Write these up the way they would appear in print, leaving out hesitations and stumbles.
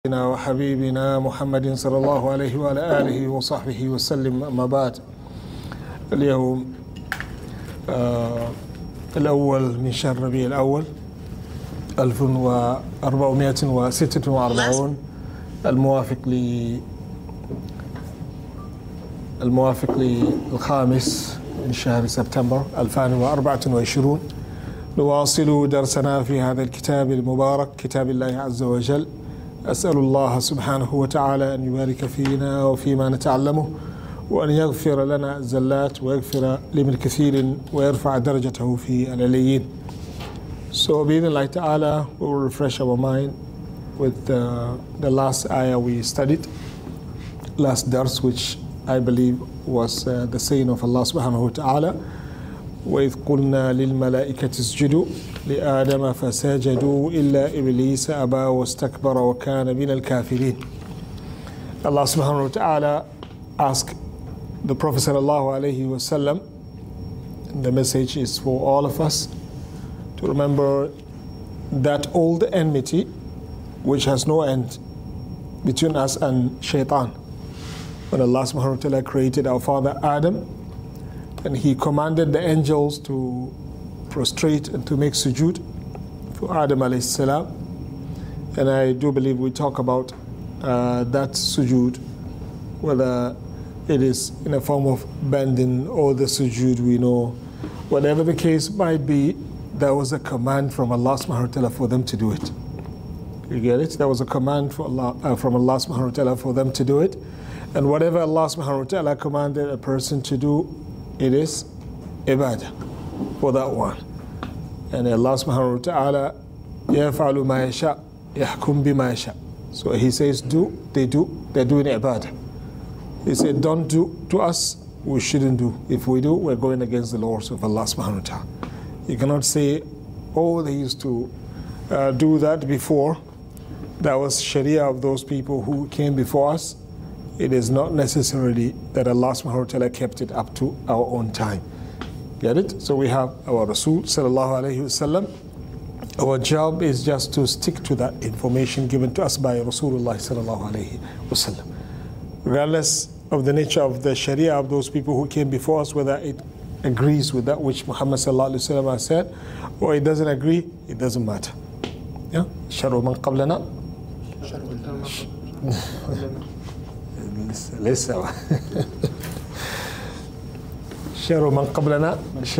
وحبيبنا محمد صلى الله عليه وعلى آله وصحبه وسلم. أما بعد، اليوم الأول من شهر ربيع الأول 1446 الموافق للخامس من شهر سبتمبر 2024. نواصل درسنا في هذا الكتاب المبارك، كتاب الله عز وجل. أسأل الله سبحانه وتعالى أن يبارك فينا وفيما نتعلمه، وأن يغفر لنا الزلات ويغفر لمن كثير ويرفع درجته في العليين. So بإذن ta'ala, we will refresh our mind with the last ayah we studied, last dars, which I believe was the saying of Allah subhanahu wa ta'ala, وإذ قلنا للملائكة اسجدوا لآدم فسجدوا إلا إبليس أبى واستكبر وكان من الكافرين. Allah subhanahu wa ta'ala asked the Prophet sallallahu alayhi wa sallam, and the message is for all of us, to remember that old enmity which has no end between us and shaitan. When Allah subhanahu wa ta'ala created our father Adam, and he commanded the angels to prostrate and to make sujood for Adam alayhi salam. And I do believe we talk about that sujood, whether it is in a form of bending or the sujood we know. Whatever the case might be, there was a command from Allah subhanahu wa ta'ala for them to do it. You get it? There was a command from Allah subhanahu wa ta'ala for them to do it. And whatever Allah subhanahu wa ta'ala commanded a person to do, it is ibadah for that one. And Allah subhanahu wa ta'ala يَفْعَلُ مَا يَشَاءُ يَحْكُمْ بِمَا يَشَاءُ. So he says do, they're doing ibadah. He said don't do to us, we shouldn't do. If we do, we're going against the laws of Allah subhanahu wa ta'ala. You cannot say, oh, they used to do that before. That was sharia of those people who came before us. It is not necessarily that Allah subhanahu wa ta'ala kept it up to our own time. Get it? So we have our Rasul sallallahu alayhi wasallam. Our job is just to stick to that information given to us by Rasulullah sallallahu alayhi wasallam. Regardless of the nature of the sharia of those people who came before us, whether it agrees with that which Muhammad sallallahu alayhi wasallam has said, or it doesn't agree, it doesn't matter. Yeah? شَرُّ مَنْ قَبْلَنَا لسه شر من قبلنا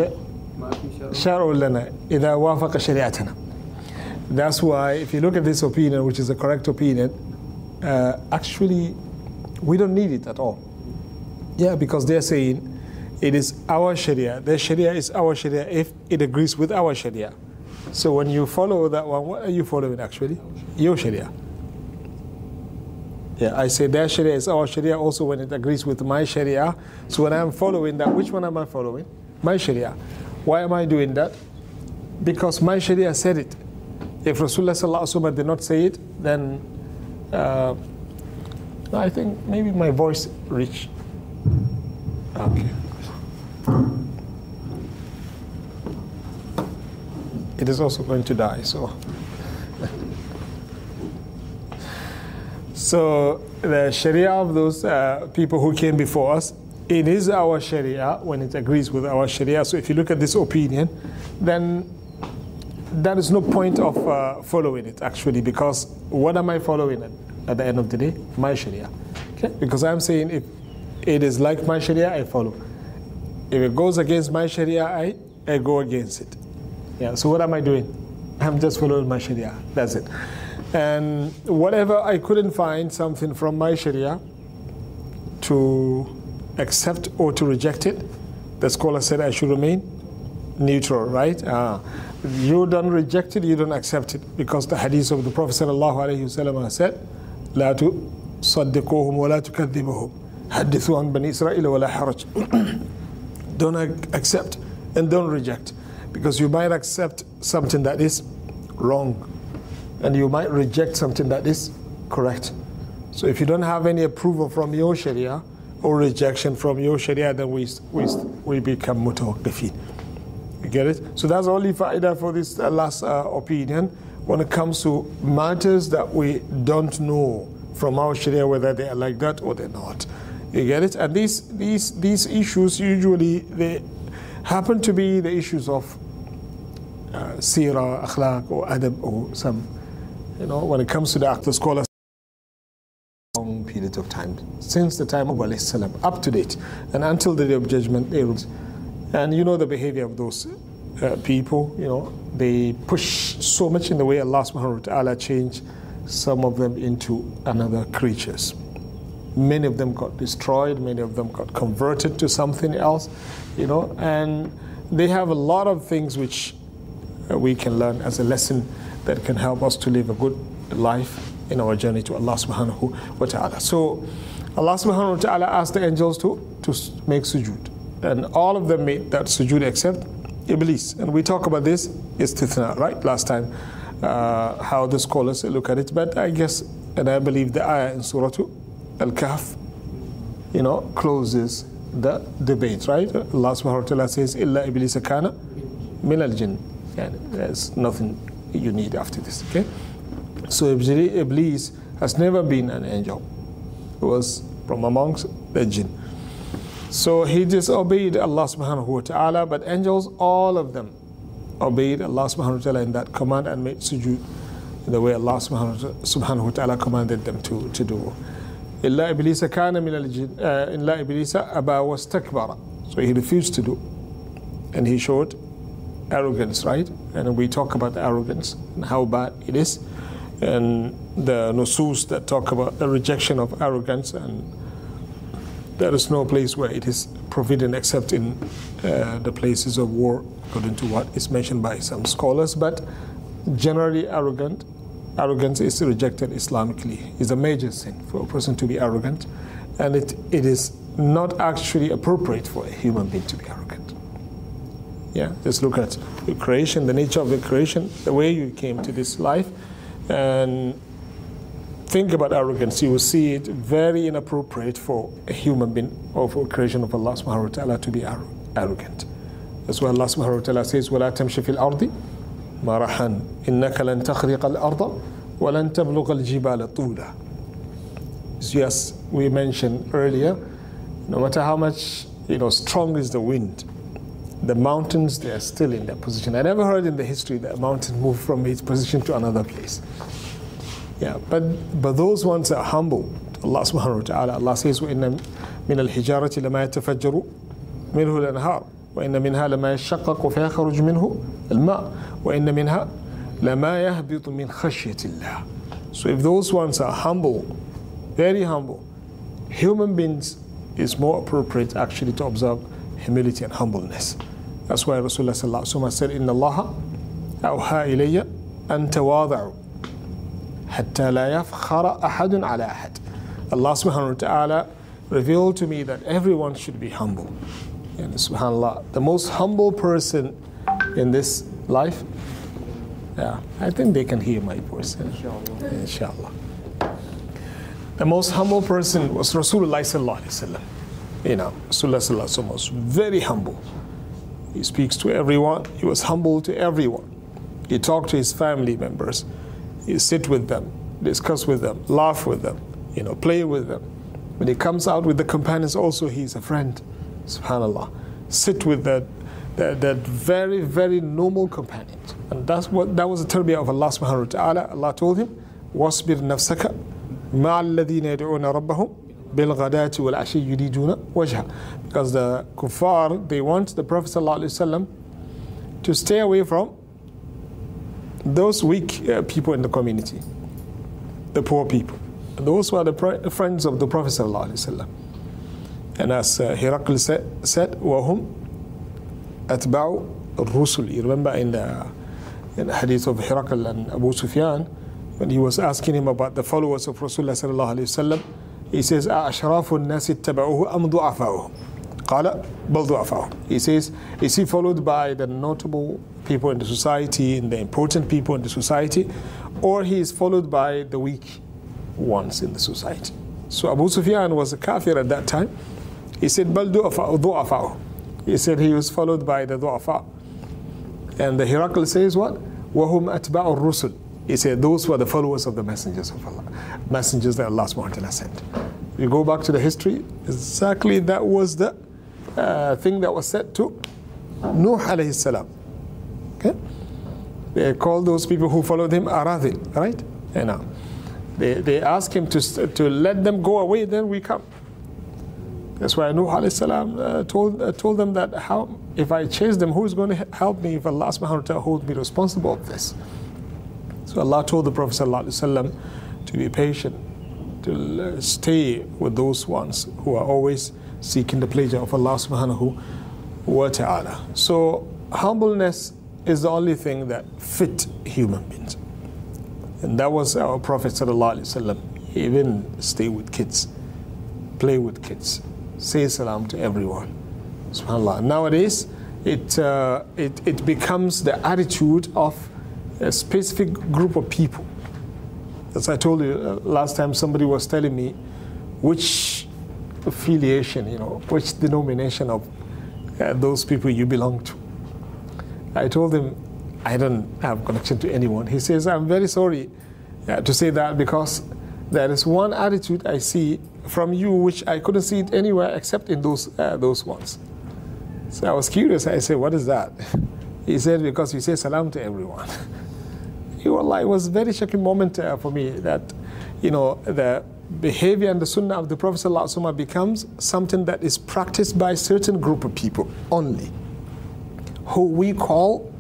شر لنا إذا وافق شريعتنا. That's why if you look at this opinion, which is a correct opinion, actually we don't need it at all. Yeah, because they're saying it is our sharia. Their sharia is our sharia if it agrees with our sharia. So when you follow that one, what are you following actually? Your sharia. Yeah, I say their sharia is our sharia also when it agrees with my sharia. So when I'm following that, which one am I following? My sharia. Why am I doing that? Because my sharia said it. If Rasulullah sallallahu alaihi wasallam did not say it, then I think maybe my voice reached. Okay. It is also going to die, so. So the sharia of those people who came before us, it is our sharia when it agrees with our sharia. So if you look at this opinion, then there is no point of following it actually, because what am I following at the end of the day? My sharia. Okay? Because I'm saying if it is like my sharia, I follow. If it goes against my sharia, I go against it. Yeah. So what am I doing? I'm just following my sharia. That's it. And whatever I couldn't find something from my sharia to accept or to reject it, the scholar said I should remain neutral, right? You don't reject it, you don't accept it, because the hadith of the Prophet sallallahu alaihi wasallam said, لا تصدقوهم ولا تكذبوهم حدثوا عن بني إسرائيل ولا حرج. Don't accept and don't reject, because you might accept something that is wrong, and you might reject something that is correct. So if you don't have any approval from your sharia or rejection from your sharia, then we become mutawaqqifin. You get it? So that's only fa'idah for this last opinion. when it comes to matters that we don't know from our Sharia whether they are like that or they're not. You get it? And these issues usually they happen to be the issues of seerah, akhlaq, or adab, or some, when it comes to the act of scholars, long period of time, since the time of alayhi salam, up to date, and until the day of judgment, and the behavior of those people, they push so much in the way Allah subhanahu wa ta'ala changed some of them into another creatures. Many of them got destroyed, many of them got converted to something else, and they have a lot of things which we can learn as a lesson that can help us to live a good life in our journey to Allah subhanahu wa ta'ala. So Allah subhanahu wa ta'ala asked the angels to make sujood, and all of them made that sujood except Iblis. And we talk about this istithna, right, last time, how the scholars look at it. But I guess, and I believe the ayah in Surah Al-Kahf, closes the debate, right? Allah subhanahu wa ta'ala says, Illa Iblis kana min al-jinn. There's nothing you need after this, okay? So Iblis has never been an angel. He was from amongst the jinn. So he disobeyed Allah subhanahu wa ta'ala, but angels, all of them, obeyed Allah subhanahu wa ta'ala in that command and made sujood the way Allah subhanahu wa ta'ala commanded them to do. Illa Iblis kana min al-jinn, illa Iblis aba wastakbara. So he refused to do, and he showed arrogance, right? And we talk about arrogance and how bad it is, and the nusus that talk about the rejection of arrogance, and there is no place where it is forbidden except in the places of war, according to what is mentioned by some scholars. But generally, arrogance is rejected Islamically. It's a major sin for a person to be arrogant, and it is not actually appropriate for a human being to be arrogant. Yeah, just look at the creation, the nature of the creation, the way you came to this life, and think about arrogance. You will see it very inappropriate for a human being or for a creation of Allah subhanahu wa ta'ala to be arrogant. That's why Allah subhanahu wa ta'ala says, وَلَا تَمْشِ فِي الْأَرْضِ مَرَحًا إِنَّكَ لَن تَخْرِقَ الْأَرْضَ وَلَن تَبْلُغَ الْجِبَالَ طُولًا. Yes, we mentioned earlier, no matter how much strong is the wind, the mountains, they are still in their position. I never heard in the history that a mountain moved from its position to another place. Yeah, but those ones are humble. Allah subhanahu wa ta'ala, Allah says, وَإِنَّ مِنَ الْحِجَارَةِ لَمَا يَتَفَجَّرُ مِنْهُ الْأَنْهَارُ وَإِنَّ مِنْهَا لَمَا يَشَّقَّقُ فَيَخْرُجُ مِنْهُ الْمَاءُ وَإِنَّ مِنْهَا لَمَا يَهْبِطُ مِنْ خَشْيَةِ اللَّهِ. So if those ones are humble, very humble, human beings is more appropriate actually to observe humility and humbleness. That's why Rasulullah sallallahu alaihi wasallam said, إِنَّ اللَّهَ أَوْحَى إِلَيَّ أَن تَوَاضَعُوا حَتَّى لَا يَفْخَرَ أَحَدٌ عَلَى أَحَدٍ. Allah subhanahu wa ta'ala revealed to me that everyone should be humble. And subhanAllah, the most humble person in this life, I think they can hear my voice. Inshallah. The most humble person was Rasulullah sallallahu alaihi wasallam. Rasulullah sallallahu alaihi wasallam was very humble. He speaks to everyone. He was humble to everyone. He talked to his family members. He sit with them, discuss with them, laugh with them, play with them. When he comes out with the companions also, he's a friend. SubhanAllah. Sit with that very, very normal companion. And that was the tarbiyah of Allah subhanahu wa ta'ala. Allah told him, وَاصْبِرْ نَفْسَكَ مَعَ الَّذِينَ يَدْعُونَ رَبَّهُمْ بِالْغَدَاةِ وَالْعَشِيِّ يُرِيدُونَ وَجْهَهُ. Because the kuffar, they want the Prophet sallallahu alaihi wasallam to stay away from those weak people in the community, the poor people. Those who are the friends of the Prophet sallallahu alaihi wasallam. And as Herakl said, وَهُمْ أَتْبَعُ الرُّسُلِ. You remember in the hadith of Herakl and Abu Sufyan, when he was asking him about the followers of Rasulullah sallallahu alaihi wasallam, he says, أَأَشْرَافُ النَّاسِ اتَّبَعُوهُ أَمْ ضُعَفَاؤُهُ قَالَ بَلْ ضُعَفَاؤُهُ. He says, is he followed by the notable people in the society, and the important people in the society, or he is followed by the weak ones in the society? So Abu Sufyan was a kafir at that time. He said, بَلْ ضُعَفَاؤُهُ. He said he was followed by the du'afa. And the Herakl says what? وَهُمْ أَتْبَعُ الرُّسُلِ. He said those were the followers of the messengers of Allah, messengers that Allah subhanahu wa ta'ala sent. You go back to the history, exactly that was the thing that was said to Nuh alayhi salam. Okay? They called those people who followed him Aradhil, right? And they asked him to let them go away, then we come. That's why Nuh alayhi salam told them that how if I chase them, who is going to help me if Allah subhanahu wa ta'ala holds me responsible of this? So Allah told the Prophet sallallahu alaihi wasallam to be patient, to stay with those ones who are always seeking the pleasure of Allah subhanahu wa ta'ala. So humbleness is the only thing that fit human beings. And that was our Prophet sallallahu alaihi wasallam. He even stay with kids, play with kids, say salam to everyone. SubhanAllah. Nowadays, it becomes the attitude of a specific group of people. As I told you last time, somebody was telling me which affiliation, which denomination of those people you belong to. I told him I don't have connection to anyone. He says, I'm very sorry to say that, because there is one attitude I see from you which I couldn't see it anywhere except in those ones. So I was curious. I said, what is that? He said, because you say salam to everyone. It was a very shocking moment for me that, the behavior and the sunnah of the Prophet ﷺ becomes something that is practiced by a certain group of people only, who we call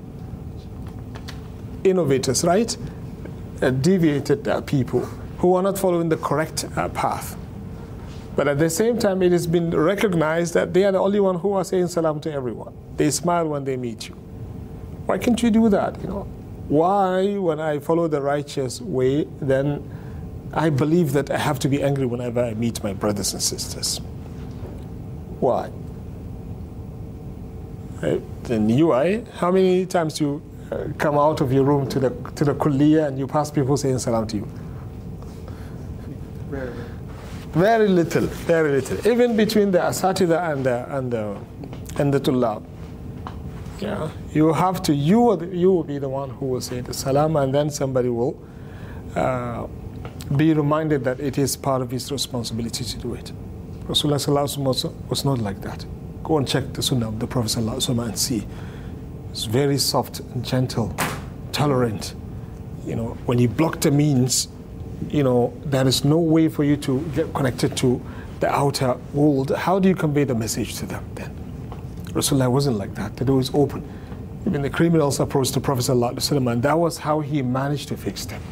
innovators, right? Deviated people who are not following the correct path. But at the same time, it has been recognized that they are the only one who are saying salam to everyone. They smile when they meet you. Why can't you do that? Why, when I follow the righteous way, then I believe that I have to be angry whenever I meet my brothers and sisters? Why? Then how many times you come out of your room to the kulliyah and you pass people saying salam to you? Very little, very little. Even between the asatidha and the tullab. Yeah, you will be the one who will say the salam, and then somebody will be reminded that it is part of his responsibility to do it. Rasulullah sallallahu alaihi wasallam was not like that. Go and check the sunnah of the Prophet sallallahu alaihi wasallam and see. It's very soft and gentle, tolerant. When you block the means, there is no way for you to get connected to the outer world. How do you convey the message to them then? Rasulullah wasn't like that. The door is open. Even the criminals approached the Prophet ﷺ, and that was how he managed to fix them.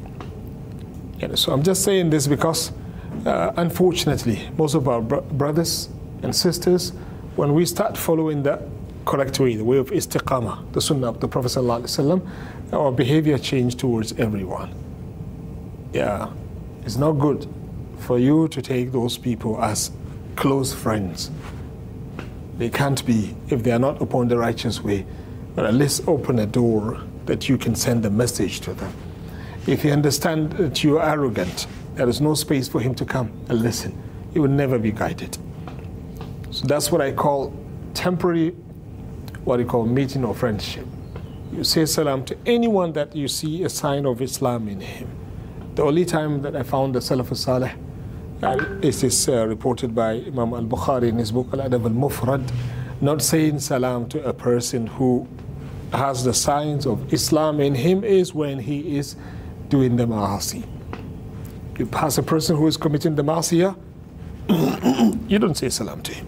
So I'm just saying this because, unfortunately, most of our brothers and sisters, when we start following the correct way, the way of istiqamah, the sunnah of the Prophet ﷺ, our behavior changed towards everyone. Yeah, it's not good for you to take those people as close friends. They can't be if they are not upon the righteous way. But at least open a door that you can send a message to them. If you understand that you are arrogant, there is no space for him to come and listen. He will never be guided. So that's what I call temporary, meeting or friendship. You say salam to anyone that you see a sign of Islam in him. The only time that I found the Salaf al-Salih, this is reported by Imam al-Bukhari in his book Al-Adab al-Mufrad, not saying salam to a person who has the signs of Islam in him is when he is doing the ma'asi. You pass a person who is committing the ma'asiyah, you don't say salam to him.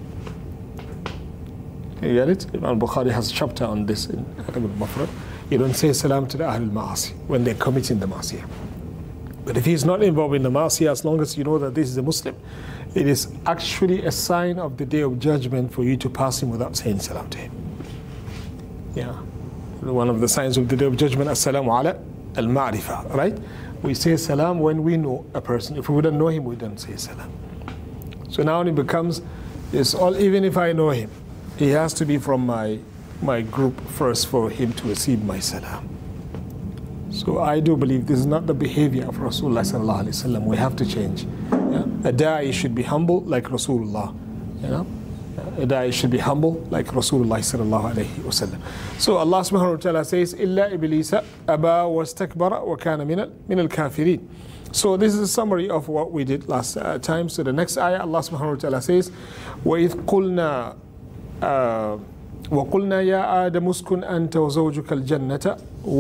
You get it? Imam al-Bukhari has a chapter on this in Adab al-Mufrad. You don't say salam to the Ahl al-Ma'asi when they're committing the ma'asiyah. But if he's not involved in the ma'asiyah, as long as you know that this is a Muslim, it is actually a sign of the day of judgment for you to pass him without saying salam to him. Yeah. One of the signs of the day of judgment, as-salamu ala al-ma'rifah, right? We say salam when we know a person. If we don't know him, we don't say salam. So now it becomes, even if I know him, he has to be from my group first for him to receive my salam. So I do believe this is not the behavior of Rasulullah sallallahu alaihi wasallam. We have to change. Yeah? A da'i should be humble like Rasulullah. that should be humble like Rasulullah sallallahu alayhi wa sallam. So Allah subhanahu wa ta'ala says, إِلَّا إِبْلِيسَ أَبَى وَاسْتَكْبَرَ وَكَانَ مِنَ الْكَافِرِينَ. So this is a summary of what we did last time. So the next ayah, Allah subhanahu wa ta'ala says, وَإِذْ قُلْنَا وَقُلْنَا يَا آدَمُ اسْكُنْ أَنْتَ وَزَوْجُكَ الْجَنَّةَ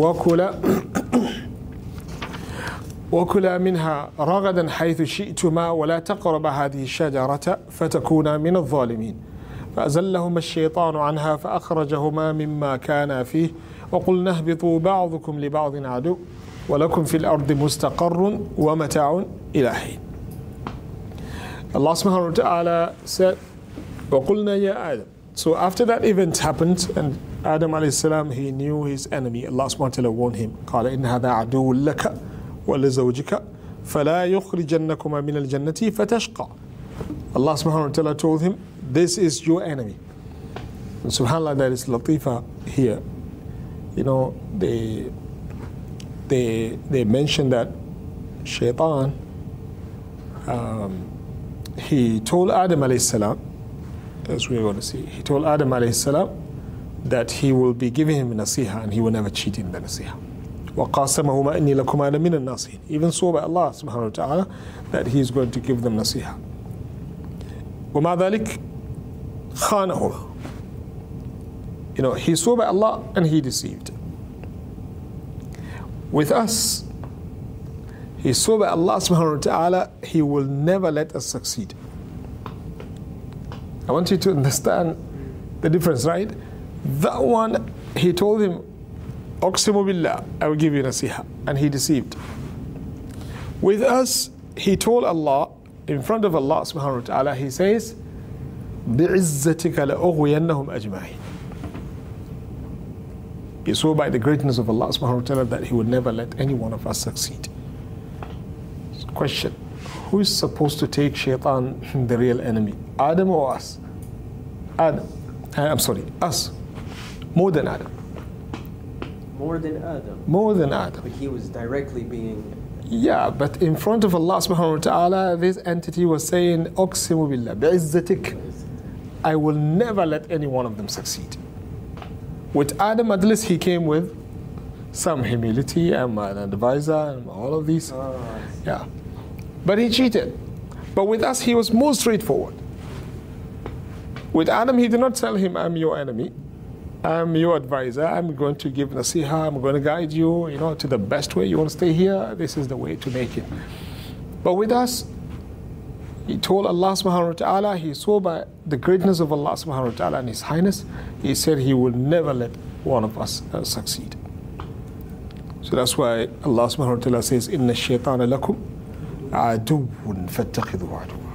وكلا منها رغدا حيث شئتما ولا تقربا هذه الشجرة فتكونا من الظالمين فأزلهما الشيطان عنها فأخرجهما مما كانا فيه وقلنا اهبطوا بعضكم لبعض عدو ولكم في الأرض مستقر ومتاع إلى حين. Allah subhanahu wa ta'ala said, وَقُلْنَا يَا آدَمُ. So after that event happened and Adam alayhi salam, he knew his enemy, Allah subhanahu wa ta'ala warned him, قال إن هذا عدو لك وَلِزَوْجِكَ فَلَا يُخْرِجَنَّكُمَا مِنَ الْجَنَّةِ فَتَشْقَى. Allah subhanahu wa ta'ala told him, this is your enemy. And subhanAllah, there is latifa here. You know, they mention that Shaitan, he told Adam alayhi salam, as we're going to see, he told Adam alayhi salam that he will be giving him nasiha and he will never cheat in the nasiha. وَقَاسَمَهُمَا إِنِّي لَكُمَا لَمِنَ النَّاصِحِينَ. Even so by Allah subhanahu wa ta'ala that he is going to give them nasiha. وَمَا ذَلِكَ خَانَهُمَا. You know, he swore by Allah and he deceived. With us, he swore by Allah subhanahu wa ta'ala, he will never let us succeed. I want you to understand the difference, right? That one, he told him, Aqsimu billah, I will give you nasiha. And he deceived. With us, he told Allah, in front of Allah subhanahu wa ta'ala, he says, بِعِزَّتِكَ لَأُغْوِيَنَّهُمْ أَجْمَعِينَ. He swore by the greatness of Allah subhanahu wa ta'ala that he would never let any one of us succeed. Question, who is supposed to take Shaitan, the real enemy? Adam or us? Adam. I'm sorry, us. More than Adam. More than Adam. More than Adam. But he was directly being... Yeah, but in front of Allah subhanahu wa ta'ala, this entity was saying, Aqsimu billah, bi'izzatik, I will never let any one of them succeed. With Adam, at least he came with some humility and an advisor and all of these. Yeah. But he cheated. But with us, he was more straightforward. With Adam, he did not tell him, I'm your enemy. I'm your advisor. I'm going to give nasiha. I'm going to guide you, you know, to the best way. You want to stay here? This is the way to make it. But with us, he told Allah subhanahu wa ta'ala, he swore by the greatness of Allah subhanahu wa ta'ala and His Highness, he said he will never let one of us succeed. So that's why Allah subhanahu wa ta'ala says, إِنَّ الشَّيْطَانَ لَكُمْ عَدُوٌ فَاتَّخِذُوا عَدُوًا.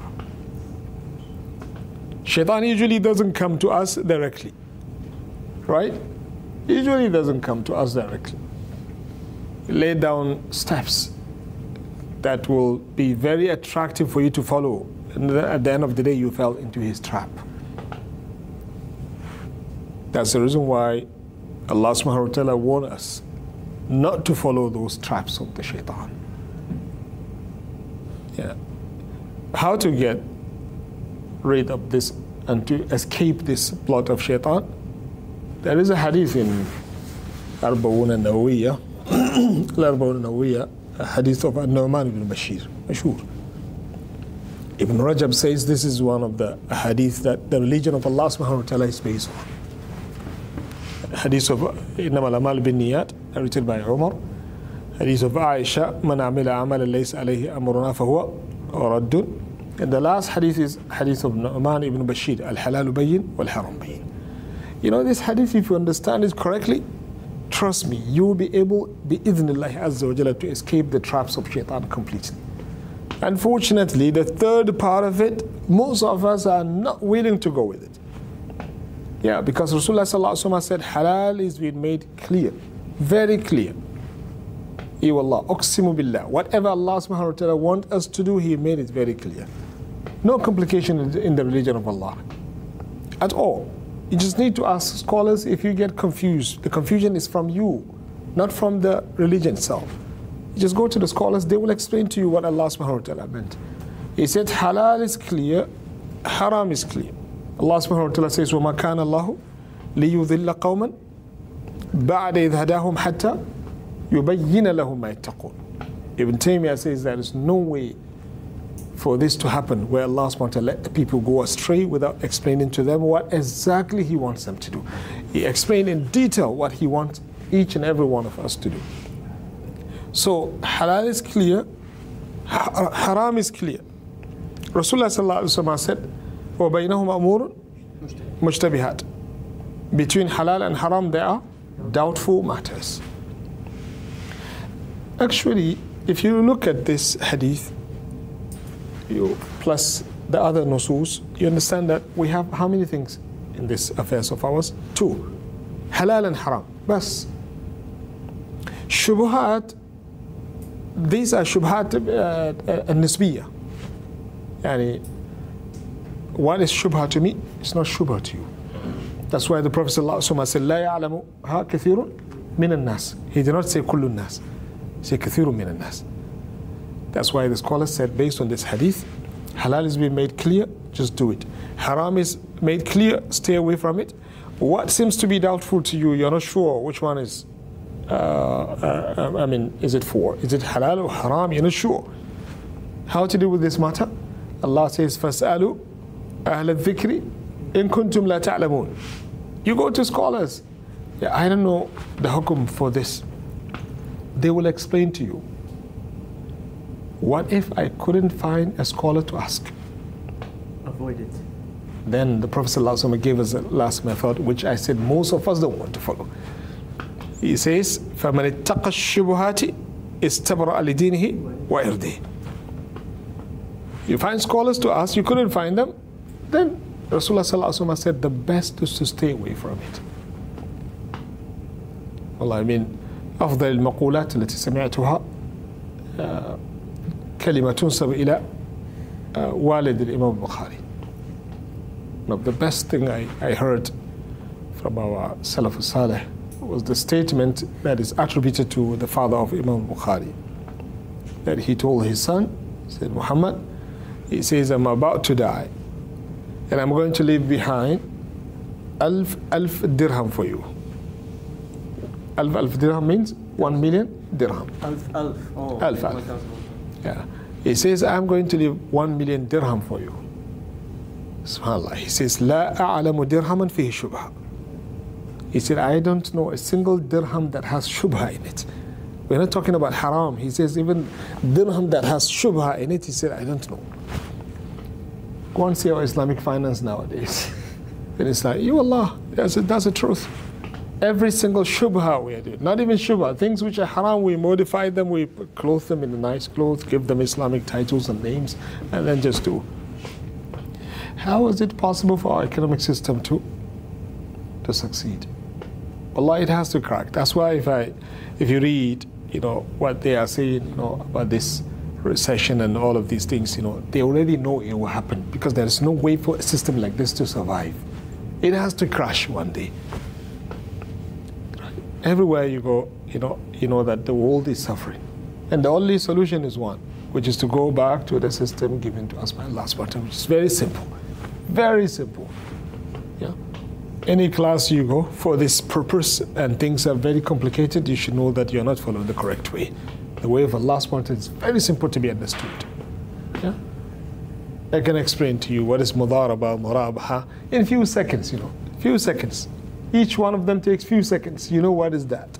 Shaitan usually doesn't come to us directly. Right? Usually doesn't come to us directly. Lay down steps that will be very attractive for you to follow. And at the end of the day, you fell into his trap. That's the reason why Allah subhanahu wa ta'ala warned us not to follow those traps of the shaitan. Yeah. How to get rid of this and to escape this plot of shaitan? There is a hadith in Arba'un al-Nawawiyya, Arba'un al-Nawawiyya, a hadith of An-Nu'man ibn Bashir, Mashhur. Ibn Rajab says this is one of the hadith that the religion of Allah subhanahu wa ta'ala is based on. Hadith of إِنَّمَا الْأَعْمَالُ بِالنِّيَّاتِ, narrated by Umar. Hadith of Aisha, مَنْ عَمِلَ عَمَلًا لَيْسَ عَلَيْهِ أَمْرُنَا فَهُوَ رَدٌّ. And the last hadith is hadith of Nu'man ibn Bashir, Al-Halalu Bayyin wal-Haram Bayyin. You know, this hadith, if you understand it correctly, trust me, you will be able, bi-idhnillahi azza wa jalla, to escape the traps of shaitan completely. Unfortunately, the third part of it, most of us are not willing to go with it. Yeah, because Rasulullah sallallahu alaihi wasallam said, halal is being made clear, very clear. Wallah, uqsimu billah. Whatever Allah subhanahu wa ta'ala wants us to do, He made it very clear. No complication in the religion of Allah at all. You just need to ask scholars if you get confused. The confusion is from you, not from the religion itself. You just go to the scholars, they will explain to you what Allah subhanahu wa ta'ala meant. He said halal is clear, haram is clear. Allah subhanahu wa ta'ala says, وَمَا كَانَ اللَّهُ لِيُذِلَّ قَوْمًا بَعْدَ إِذْ هَدَاهُمْ حَتَّى يُبَيِّنَ لَهُمْ مَا يَتَّقُونَ. Ibn Taymiyyah says there is no way for this to happen where Allah subhanahu wa ta'ala let the people go astray without explaining to them what exactly He wants them to do. He explained in detail what He wants each and every one of us to do. So halal is clear, haram is clear. Rasulullah sallallahu alaihi wasallam said, وَبَيْنَهُمْ أَمُورٌ مُجْتَبِهَاتٌ. Between halal and haram there are doubtful matters. Actually, if you look at this hadith, plus the other nusus, you understand that we have how many things in this affairs of ours? 2. Halal and haram. Bas. Shubuhat, these are shubuhat nisbiyah. Yani, what is shubha to me, it's not shubha to you. That's why the Prophet ﷺ said, لا يعلمها كثير من الناس. He did not say كل الناس. He said كثير من الناس. That's why the scholars said, based on this hadith, halal is being made clear, just do it. Haram is made clear, stay away from it. What seems to be doubtful to you, you're not sure which one is, is it for? Is it halal or haram? You're not sure. How to deal with this matter? Allah says, فَاسْأَلُوا أَهْلَ الذِّكْرِ إِن كُنْتُمْ لَا تَعْلَمُونَ. You go to scholars. Yeah, I don't know the hukum for this. They will explain to you. What if I couldn't find a scholar to ask? Avoid it. Then the Prophet ﷺ gave us a last method, which I said most of us don't want to follow. He says, فَمَنِ اتَّقَى الشُّبُهَاتِ اسْتَبْرَأَ لِدِينِهِ وَإِرْدِهِ. You find scholars to ask, you couldn't find them, then Rasulullah ﷺ said the best is to stay away from it. Wallah, I mean, أفضل المقولات التي سمعتها كلمة تنسب إلى والد الإمام البخاري. One of the best thing I heard from our Salaf al-Salih was the statement that is attributed to the father of Imam Bukhari. That he told his son, he said, Muhammad, he says, I'm about to die and I'm going to leave behind alf dirham for you. Alf dirham means 1 million dirham. Alf. Yeah. He says, I'm going to leave 1 million dirham for you. SubhanAllah. He says, لا أعلم درهما فيه شبهة. He said, I don't know a single dirham that has shubha in it. We're not talking about haram. He says, even dirham that has shubha in it, he said, I don't know. Go and see our Islamic finance nowadays. And it's like, you Allah, that's the truth. Every single shubha we are doing, not even shubha, things which are haram, we modify them, we clothe them in nice clothes, give them Islamic titles and names, and then just do. How is it possible for our economic system to succeed? Allah, it has to crack. That's why if you read, what they are saying, about this recession and all of these things, they already know it will happen because there is no way for a system like this to survive. It has to crash one day. Everywhere you go, you know that the world is suffering. And the only solution is one, which is to go back to the system given to us by Allah subhanahu wa ta'ala, which is very simple. Very simple. Yeah. Any class you go for this purpose and things are very complicated, you should know that you're not following the correct way. The way of Allah subhanahu wa ta'ala is very simple to be understood. Yeah. I can explain to you what is mudaraba, murabaha in a few seconds, few seconds. Each one of them takes few seconds. You know what is that?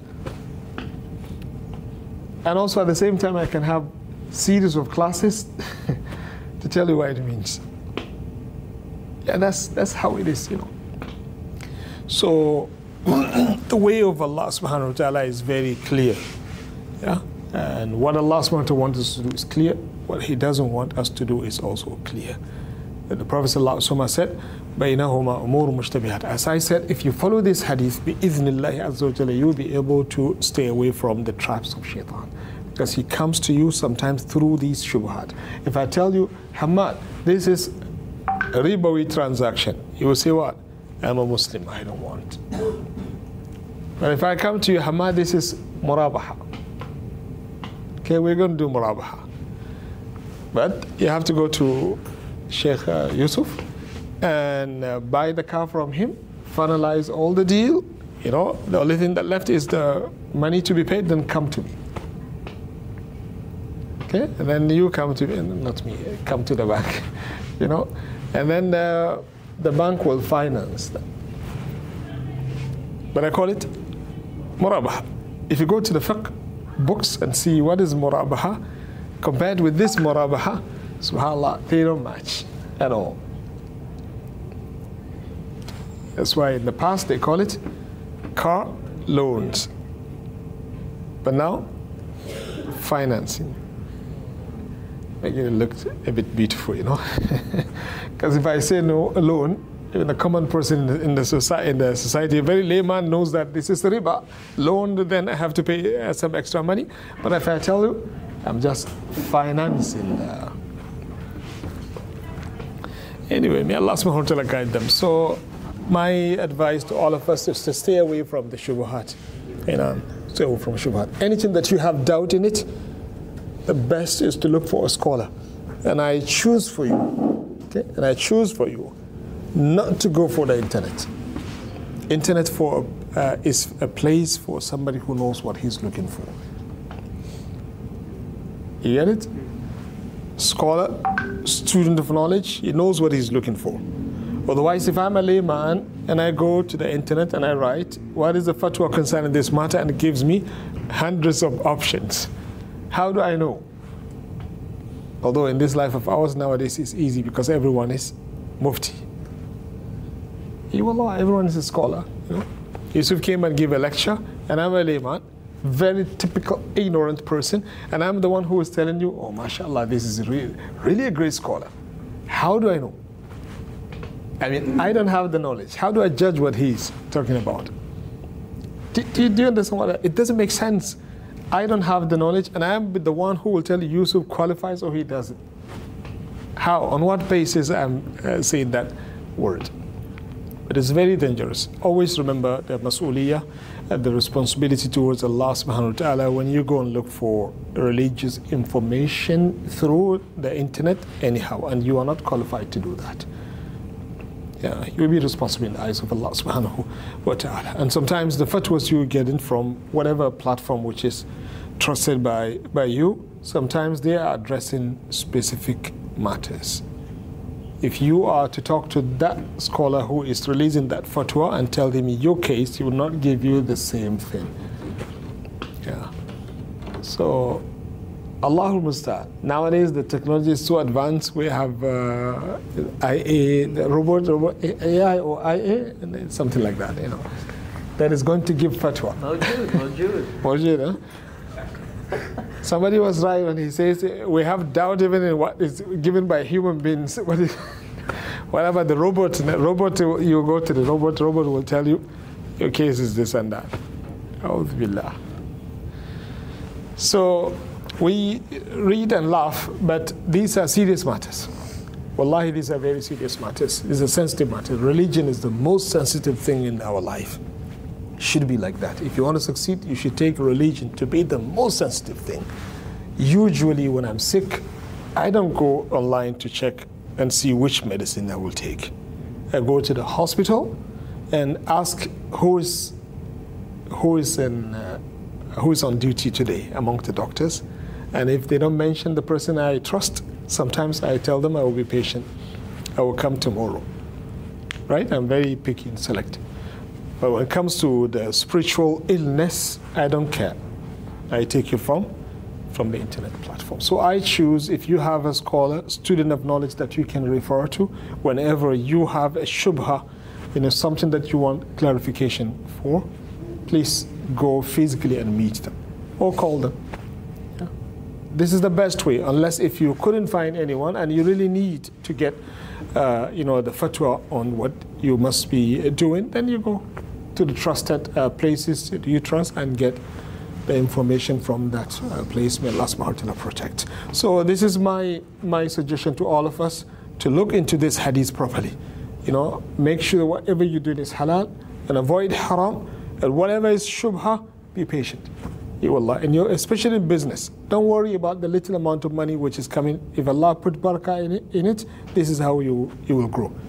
And also at the same time I can have series of classes to tell you what it means. Yeah, that's how it is, So the way of Allah subhanahu wa ta'ala is very clear. Yeah? And what Allah subhanahu wa ta'ala wants us to do is clear. What He doesn't want us to do is also clear. And the Prophet ﷺ said, بَيْنَهُمَا أُمُورٌ مُشْتَبِهَاتٌ. As I said, if you follow this hadith, بِإِذْنِ اللَّهِ عَزَّ وَجَلَّ, you'll be able to stay away from the traps of shaitan. Because he comes to you sometimes through these shubhat. If I tell you, Hamad, this is a ribawi transaction, you will say what? I'm a Muslim, I don't want. But if I come to you, Hamad, this is murabaha. Okay, we're going to do murabaha. But you have to go to Sheikh Yusuf and buy the car from him, finalize all the deal. You know, the only thing that left is the money to be paid, then come to me. Okay, and then you come to me, not me, come to the bank, you know, and then the bank will finance that. But I call it murabaha. If you go to the fiqh books and see what is murabaha compared with this murabaha, subhanAllah, they don't match at all. That's why in the past they call it car loans. But now, financing. Making it look a bit beautiful, you know. Because if I say no, a loan, even a common person in the society, a very layman knows that this is riba. Loan, then I have to pay some extra money. But if I tell you, I'm just financing. Anyway, may Allah subhanahu wa ta'ala guide them. So, my advice to all of us is to stay away from the shubuhat. You know, stay away from shubuhat. Anything that you have doubt in it, the best is to look for a scholar. And I choose for you, okay? And I choose for you not to go for the internet. Internet is a place for somebody who knows what he's looking for. You get it? Scholar, student of knowledge, he knows what he's looking for. Otherwise, if I'm a layman and I go to the internet and I write, what is the fatwa concerning this matter, and it gives me hundreds of options, how do I know? Although in this life of ours nowadays it's easy because everyone is mufti. Wallah, everyone is a scholar. You know? Yusuf came and gave a lecture, and I'm a layman, very typical ignorant person, and I'm the one who is telling you, oh, mashallah, this is really a great scholar. How do I know? I mean, I don't have the knowledge. How do I judge what he's talking about? Do you understand what it doesn't make sense? I don't have the knowledge, and I am the one who will tell you Yusuf qualifies or he doesn't. How? On what basis I'm saying that word? It is very dangerous. Always remember the mas'uliyah and the responsibility towards Allah subhanahu wa ta'ala when you go and look for religious information through the internet anyhow, and you are not qualified to do that. Yeah, you will be responsible in the eyes of Allah subhanahu wa ta'ala. And sometimes the fatwas you get in from whatever platform which is trusted by you, sometimes they are addressing specific matters. If you are to talk to that scholar who is releasing that fatwa and tell him your case, he will not give you the same thing. Yeah. So, Allahul Musta'an. Nowadays the technology is so advanced. We have IA, the robot, AI or IA, and something like that. You know, that is going to give fatwa. Mawjood, huh? Somebody was right when he says we have doubt even in what is given by human beings. Whatever the robot, you go to the robot will tell you your case is this and that. A'udhu billah. So we read and laugh, but these are serious matters. Wallahi, these are very serious matters. These are sensitive matters. Religion is the most sensitive thing in our life. Should be like that. If you want to succeed, you should take religion to be the most sensitive thing. Usually when I'm sick, I don't go online to check and see which medicine I will take. I go to the hospital and ask who is on duty today among the doctors. And if they don't mention the person I trust, sometimes I tell them I will be patient. I will come tomorrow. Right? I'm very picky and selective. But when it comes to the spiritual illness, I don't care. I take it from the internet platform. So I choose, if you have a scholar, student of knowledge that you can refer to, whenever you have a shubha, something that you want clarification for, please go physically and meet them or call them. Yeah. This is the best way, unless if you couldn't find anyone and you really need to get the fatwa on what you must be doing, then you go to the trusted places that you trust and get the information from that place. May Allah subhanahu wa ta'ala protect. So this is my suggestion to all of us, to look into this hadith properly. Make sure that whatever you do is halal and avoid haram, and whatever is shubha, be patient. And especially in business, don't worry about the little amount of money which is coming. If Allah put barakah in it, this is how you will grow.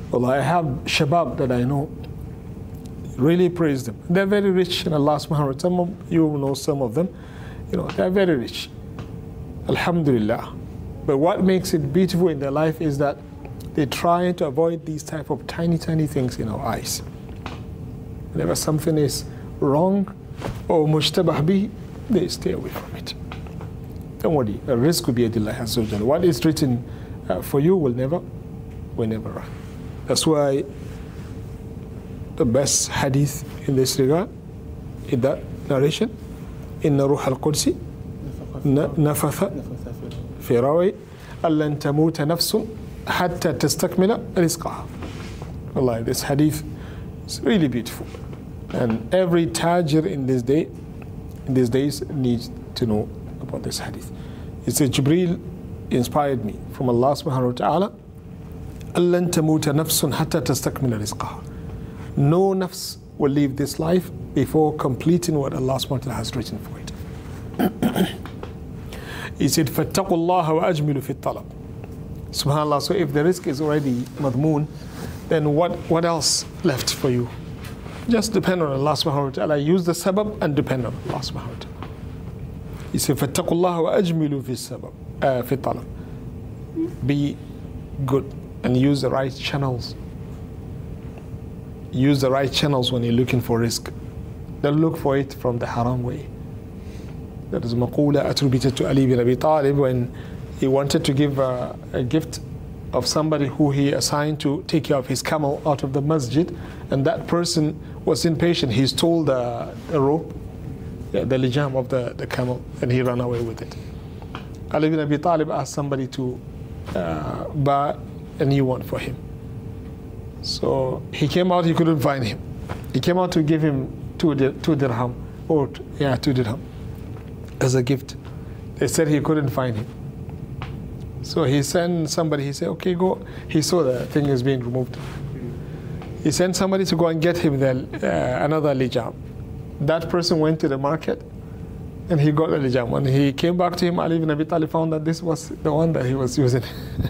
Well, I have shabab that I know, really praise them. They're very rich in Allah subhanahu wa ta'ala. Some of you know some of them, they're very rich. Alhamdulillah. But what makes it beautiful in their life is that they try to avoid these type of tiny things in our eyes. Whenever something is wrong or mushtabah bih, they stay away from it. Don't worry, a risk will be adillah azza wa jalla. What is written for you will never run. That's why the best hadith in this regard is that narration, Inna ruh al-Qudsi nafatha fi rawi allan tamuta nafsun hatta tastakmila rizqaha. Wallahi, this hadith is really beautiful. And every tajir in these days needs to know about this hadith. It says, Jibreel inspired me from Allah subhanahu wa ta'ala, allan tamuta nafsun hatta tastakmila rizqaha. No nafs will leave this life before completing what Allah subhanahu wa ta'ala has written for it. He said, فَاتَّقُوا اللَّهَ وَأَجْمِلُوا فِي الطَّلَبِ. SubhanAllah, so if the risk is already madmoon, then what else left for you? Just depend on Allah subhanahu wa ta'ala. Use the sabab and depend on Allah subhanahu wa ta'ala. He said, فَاتَّقُوا اللَّهَ وَأَجْمِلُوا فِي الطَّلَبِ. Be good and use the right channels. Use the right channels when you're looking for risk. Don't look for it from the haram way. That is maqula attributed to Ali bin Abi Talib when he wanted to give a gift of somebody who he assigned to take care of his camel out of the masjid, and that person was impatient. He stole the rope, the lijam of the camel, and he ran away with it. Ali bin Abi Talib asked somebody to buy a new one for him. So he came out, he couldn't find him. He came out to give him two dirham as a gift. They said he couldn't find him. So he sent somebody, he said, okay, go. He saw the thing is being removed. He sent somebody to go and get him another lijam. That person went to the market and he got the lijam. When he came back to him, Ali ibn Abi Talib found that this was the one that he was using.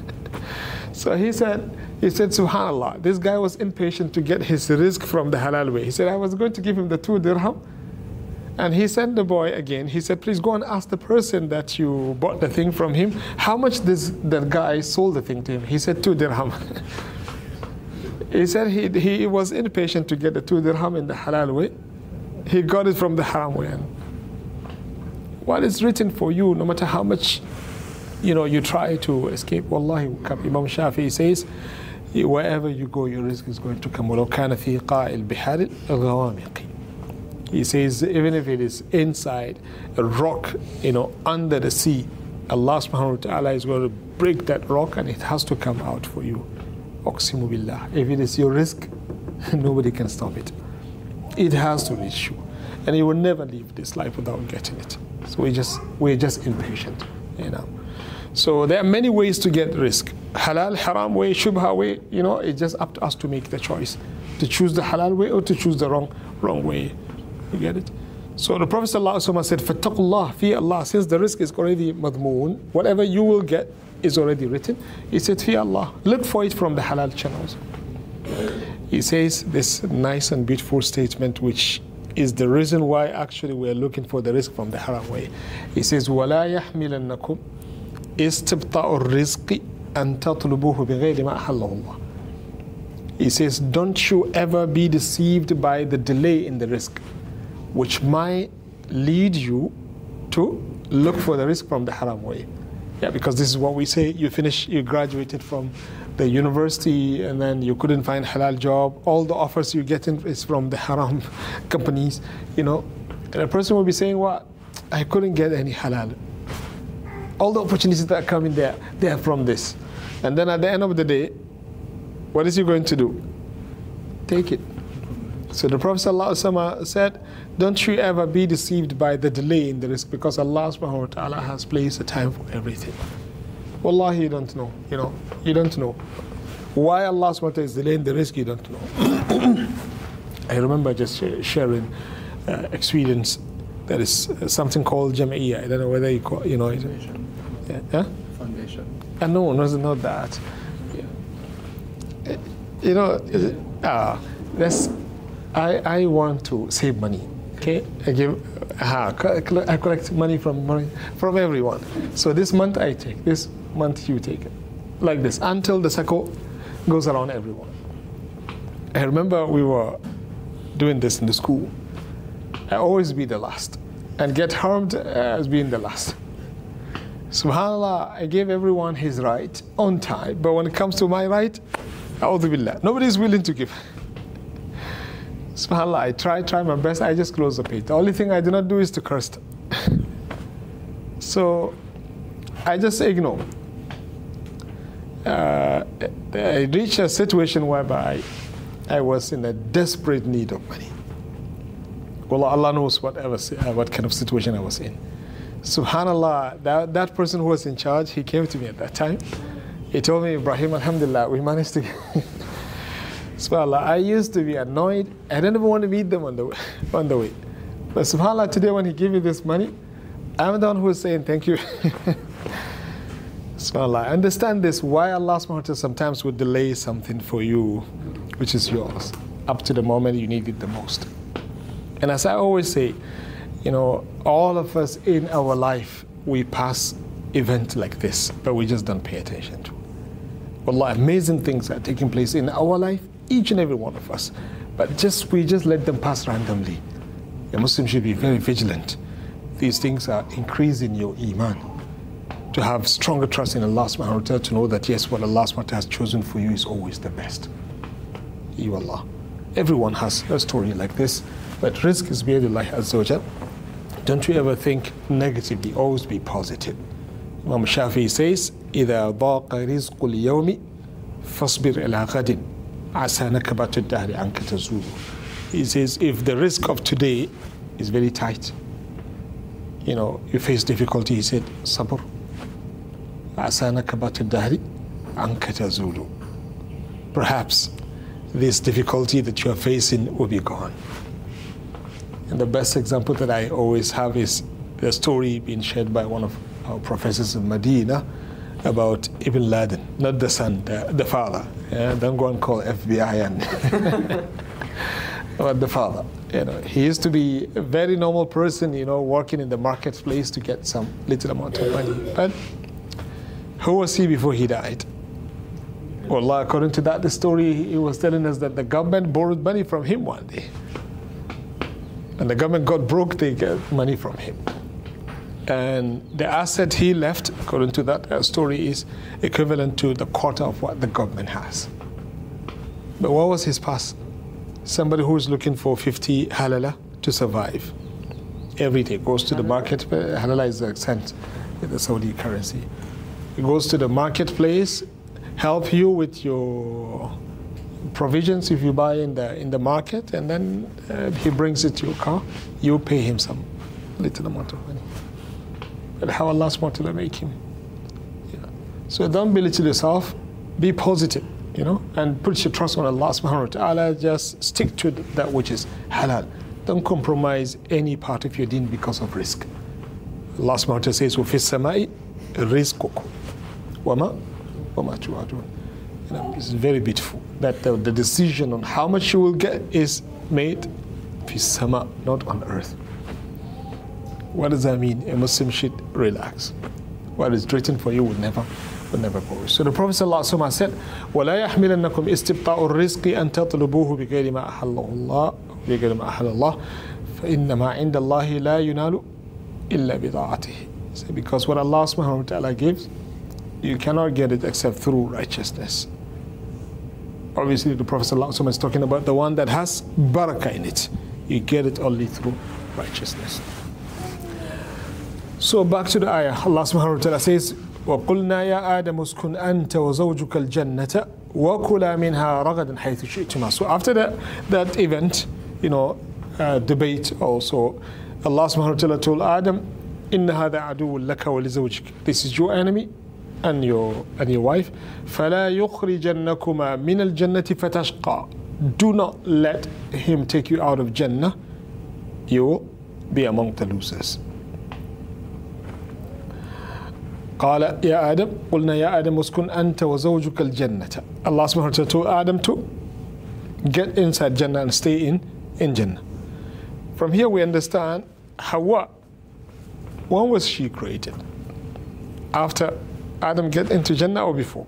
So he said, subhanAllah, this guy was impatient to get his rizq from the halal way. He said, I was going to give him the 2 dirham. And he sent the boy again. He said, please go and ask the person that you bought the thing from him, how much that guy sold the thing to him. He said 2 dirham. He said he was impatient to get the 2 dirham in the halal way. He got it from the haram way. And what is written for you, no matter how much you try to escape, wallahi, Imam Shafi'i says, wherever you go, your risk is going to come. وَلَوْ كَانَ فِي قَاعِ الْبِحَارِ الْغَوَامِقِ. He says, even if it is inside a rock, under the sea, Allah subhanahu wa ta'ala is going to break that rock and it has to come out for you. Aqsimu billah. If it is your risk, nobody can stop it. It has to reach you. And you will never leave this life without getting it. So we're just impatient, So there are many ways to get risk. Halal, haram way, shubha way, it's just up to us to make the choice. To choose the halal way or to choose the wrong way. You get it? So the Prophet ﷺ said, Fattaqullah, fi Allah, since the risk is already madmoon, whatever you will get is already written. He said, fi Allah, look for it from the halal channels. He says this nice and beautiful statement, which is the reason why actually we are looking for the risk from the haram way. He says, وَلَا يَحْمِلَنَّكُمْ إِسْتِبْطَاءُ الرِّزْقِ أَن تَطْلُبُوهُ بِغَيْرِ مَا أَحَلَّهُ اللَّهُ. He says, don't you ever be deceived by the delay in the risk, which might lead you to look for the risk from the haram way. Yeah, because this is what we say, you graduated from the university and then you couldn't find halal job, all the offers you get in is from the haram companies, and a person will be saying, well, I couldn't get any halal. All the opportunities that are coming there, they are from this. And then at the end of the day, what is he going to do? Take it. So the Prophet ﷺ said, don't you ever be deceived by the delay in the risk, because Allah subhanahu wa ta'ala has placed a time for everything. Wallahi, you don't know. You don't know. Why Allah subhanahu wa ta'ala is delaying the risk, you don't know. I remember just sharing experience. There is something called Jam'iyya. I don't know whether you call it. Foundation. No, it's not that. You know, that's, I want to save money. Okay, I collect money from everyone. So this month I take, this month you take it, like this, until the circle goes around everyone. I remember we were doing this in the school. I always be the last and get harmed as being the last. SubhanAllah, I gave everyone his right on time, but when it comes to my right, A'udhu Billah, nobody is willing to give. SubhanAllah, I try my best, I just close the page. The only thing I do not do is to curse them. So I just ignore. I reached a situation whereby I was in a desperate need of money. Well, Allah knows what kind of situation I was in. SubhanAllah, that person who was in charge, he came to me at that time. He told me, Ibrahim, alhamdulillah, we managed to SubhanAllah, I used to be annoyed. I didn't even want to meet them on the way. But SubhanAllah, today when he gave me this money, I'm the one who is saying thank you. SubhanAllah, I understand this, why Allah subhanahu wa ta'ala sometimes would delay something for you, which is yours, up to the moment you need it the most. And as I always say, you know, all of us in our life, we pass events like this, but we just don't pay attention to. Wallah, amazing things are taking place in our life, each and every one of us. But we just let them pass randomly. A Muslim should be very vigilant. These things are increasing your iman. To have stronger trust in Allah subhanahu wa ta'ala, to know that yes, what Allah subhanahu wa ta'ala has chosen for you is always the best. Ya Allah. Everyone has a story like this, but risk is biyadillah azza wa jal. Don't you ever think negatively, always be positive. Imam Shafi'i says, إِذَا ضَاقَ رِزْقُ الْيَوْمِ فَاصْبِرْ إِلَىٰ غَدٍ عَسَى نَكَبَةُ الدَّهْرِ عَنْكَ تَزُولُ. He says, if the risk of today is very tight, you know, you face difficulty, he said, sabr. عَسَى نَكَبَةُ الدَّهْرِ عَنْكَ تَزُولُ. Perhaps this difficulty that you are facing will be gone. And the best example that I always have is the story being shared by one of our professors in Medina about Ibn Laden, not the son, the father. Don't go and call FBI and but the father. You know, he used to be a very normal person, you know, working in the marketplace to get some little amount of money. But who was he before he died? Wallah, according to that, the story, he was telling us that the government borrowed money from him one day. And the government got broke, they get money from him. And the asset he left, according to that story, is equivalent to the quarter of what the government has. But what was his past? Somebody who is looking for 50 halala to survive. Every day goes to the market. Halala is the cent in the Saudi currency. He goes to the marketplace, help you with your provisions if you buy in the market, and then he brings it to your car. You pay him some little amount of money. But how Allah subhanahu wa ta'ala make him. Yeah. So don't belittle yourself. Be positive, you know, and put your trust on Allah subhanahu wa ta'ala. Just stick to that which is halal. Don't compromise any part of your deen because of risk. Allah subhanahu wa ta'ala says, وَفِي السَّمَاءِ رِزْقُكُمْ وَمَا تُوعَدُونَ. You know, it's very beautiful that the decision on how much you will get is made fi sama, not on earth. What does that mean? A Muslim should relax. What is written for you will never go. So the Prophet ﷺ said, وَلَا يَحْمِلَنَّكُمْ إِسْتِبْطَاءُ الرِّزْقِ أَن تَطْلُبُوهُ بِغَيْرِ مَا أَحَلَّ اللَّهُ فَإِنَّمَا عِنْدَ اللَّهِ لَا يُنَالُ إِلَّا بِطَاعَتِهِ. So because what Allah subhanahu wa ta'ala gives, you cannot get it except through righteousness. Obviously, the Prophet ﷺ is talking about the one that has barakah in it. You get it only through righteousness. So back to the ayah, Allah subhanahu wa ta'ala says, وَقُلْنَا يَا آدَمُ اسْكُنْ أَنْتَ وَزَوْجُكَ الْجَنَّةَ وَكُلَا مِنْهَا رَغَدًا حَيْثُ شِئْتُمَا. So after that event, you know, debate also, Allah subhanahu wa ta'ala told Adam, إِنَّ هَذَا عَدُوٌ لَكَ وَلِزَوْجِكَ. This is your enemy and your wife. فَلَا يُخْرِجَنَّكُمَا مِنَ الْجَنَّةِ فَتَشْقَى. Do not let him take you out of Jannah. You will be among the losers. قال يا آدم قلنا يا آدم اسكن أنت وزوجك الجنة. Allah subhanahu wa ta'ala told Adam to get inside Jannah and stay in Jannah. From here we understand Hawa. When was she created? After Adam get into Jannah or before?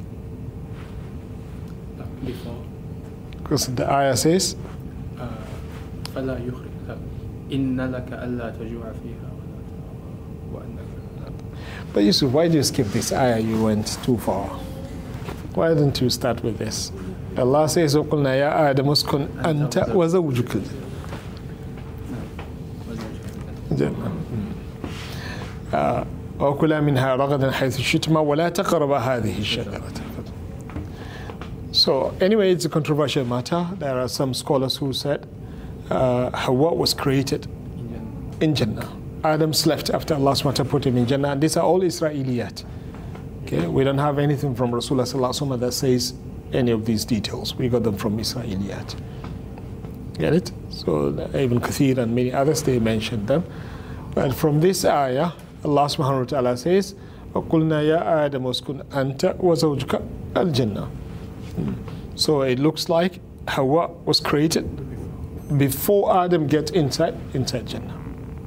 Before. Because the ayah says فلا يخرج إن لك ألا تجوع فيها وأنك. But Yusuf, why do you skip this ayah? You went too far. Why didn't you start with this? Allah says وقلنا يا آدم اسكن أنت وزوجك الجنة. وكلا منها رغدا حيث شئتما ولا تقربا هذه الشجرة. So anyway, it's a controversial matter. There are some scholars who said Hawa was created in Jannah. Adam slept after Allah subhanahu wa ta'ala put him in Jannah. And these are all Israeliyat. Okay, we don't have anything from Rasulullah sallallahu alaihi wasallam that says any of these details. We got them from Israeliyat. Get it? So Ibn Kathir and many others, they mentioned them. But from this ayah, Allah subhanahu wa ta'ala says, وَقُلْنَا يَا آدَمُ اسْكُنْ أَنْتَ وَزَوْجُكَ الْجَنَّةِ. So it looks like Hawa was created before Adam get inside Jannah.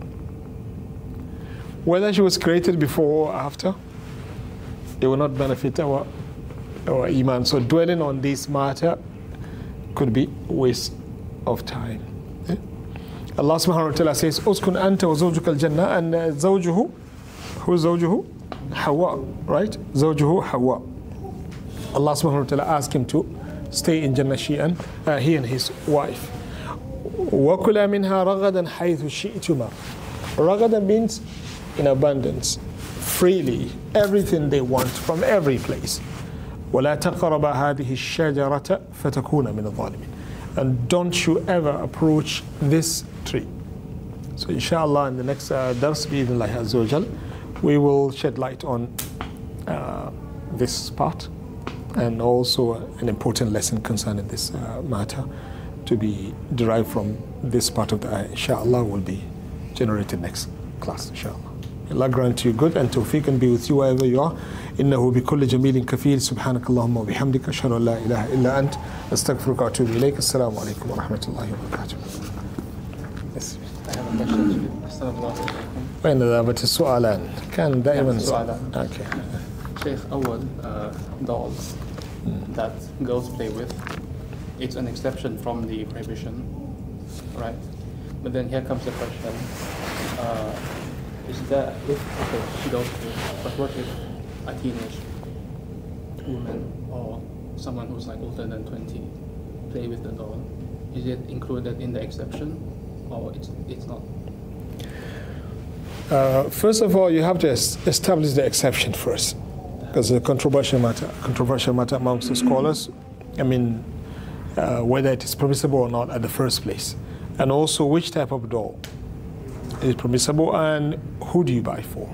Whether she was created before or after, it will not benefit our iman. So dwelling on this matter could be waste of time. Allah subhanahu wa ta'ala says, Uskun anta wa zawjuka al-jannah, and zawjuhu, who's zawjuhu? Hawa, right? Zawjuhu Hawa. Allah subhanahu wa ta'ala asked him to stay in Jannah, he and his wife. وَكُلَا مِنْهَا رَغَدًا حَيْثُ شِئْتُمَا. Ragada means in abundance, freely, everything they want from every place. وَلَا تَقْرَبَ هَذِهِ الشَّجَرَةَ فَتَكُونَ مِنَ الظَّالِمِينَ. And don't you ever approach this tree. So inshallah in the next dars bi'idhnillah azza wa jal, we will shed light on this part and also an important lesson concerning this matter to be derived from this part of the ayah. Inshallah will be generated next class, inshallah. Allah grant you good and tawfiq and be with you wherever you are. إنه بكل جميل كفيل سبحانك اللهم وبحمدك أشهد أن لا إله إلا أنت أستغفرك وأتوب إليك. السلام عليكم ورحمة الله وبركاته. وين ذهبت السؤالان؟ كان دائما سؤالان. Okay. Sheikh, أول dolls that girls play with, it's an exception from the prohibition, right? But then here comes the question: is that if she goes to, but what if a teenage woman or someone who's like older than 20 play with the doll? Is it included in the exception, or it's not? First of all, you have to establish the exception first, because it's a controversial matter amongst the scholars. I mean, whether it is permissible or not at the first place, and also which type of doll is permissible and who do you buy for.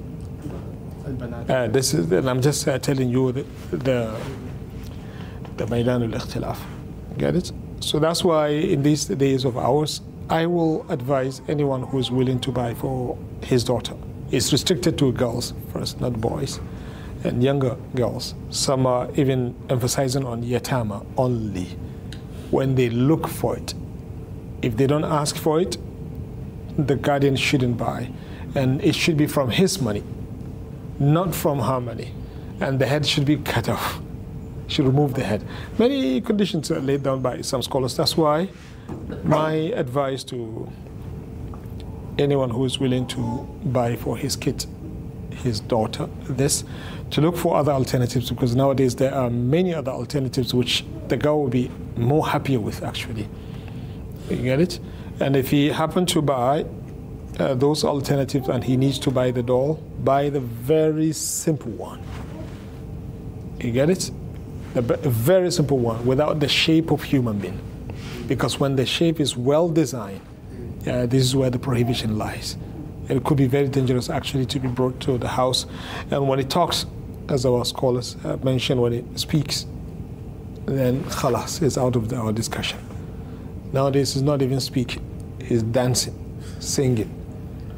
This is, and I'm just telling you the Maidan al-Ikhtilaf. Get it? So that's why in these days of ours, I will advise anyone who is willing to buy for his daughter. It's restricted to girls first, not boys, and younger girls. Some are even emphasizing on yatama only when they look for it. If they don't ask for it, the guardian shouldn't buy. And it should be from his money, not from her money. And the head should be cut off. Should remove the head. Many conditions are laid down by some scholars. That's why my advice to anyone who is willing to buy for his kid, his daughter, this, to look for other alternatives, because nowadays there are many other alternatives which the girl will be more happier with, actually. You get it? And if he happened to buy those alternatives and he needs to buy the doll, buy the very simple one. You get it? A very simple one without the shape of human being. Because when the shape is well designed, this is where the prohibition lies. And it could be very dangerous actually to be brought to the house. And when it talks, as our scholars mentioned, when it speaks, then khalas is out of our discussion. Nowadays, he's not even speaking. He's dancing, singing.